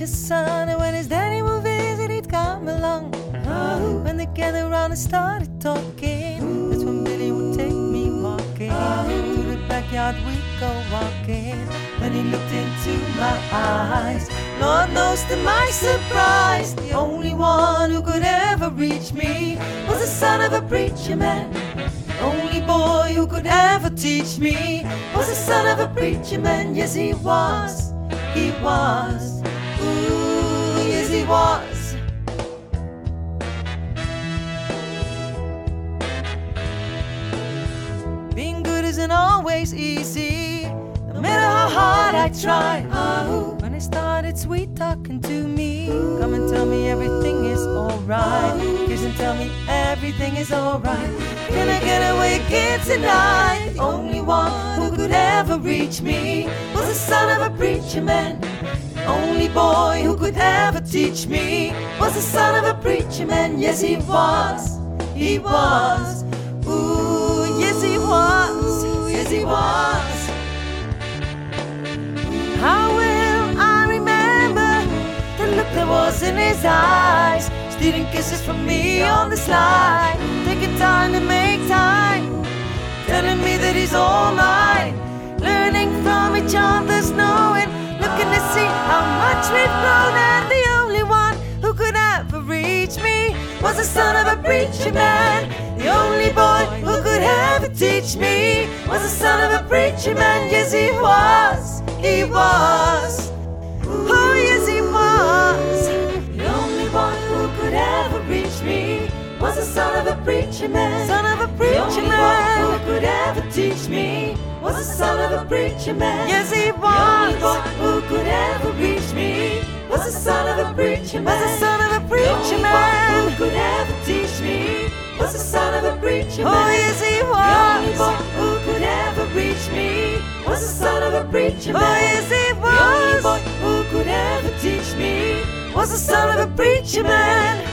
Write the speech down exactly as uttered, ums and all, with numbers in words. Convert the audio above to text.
preacher's son, and when his daddy would visit, he'd come along. Oh, when they gathered around and started talking, that's when Billy would take me walking. To the backyard we'd go walking. When he looked into my eyes, Lord knows to my surprise, the only one who could ever reach me was the son of a preacher man. The only boy who could ever teach me was the son of a preacher man. Yes, he was, he was, ooh, yes, he was. Being good isn't always easy, no matter how hard I try. Oh, when I started sweet talking to me, come and tell me everything is alright. Kiss and tell me everything is alright. Can I get away again tonight? The only one who could ever reach me was the son of a preacher man. The only boy who could ever teach me was the son of a preacher man. Yes, he was, he was, ooh, yes, he was, yes, he was. How will I remember the look that was in his eyes, stealing kisses from me on the slide, taking time to make time, telling me that he's all mine, learning from each other's knowing, looking to see how much we've grown. And the only one who could ever reach me was the son of a preacher man. The only boy who could ever teach me was the son of a preacher man. Yes, he was, he was, oh yes, he was. The only boy who could ever reach me was the son of a preacher man. Son of a preacher man. The only boy who could ever teach me was the son of a preacher man. Yes, he was. The only boy who could ever reach me was the son of a preacher man. Was the son of a preacher man. The only boy who could ever teach me was the son of a preacher man. Oh yes, he was. The only boy who could ever reach me was the son of a preacher man. Oh yes, he was. The only boy who could ever teach me was the son of a preacher man.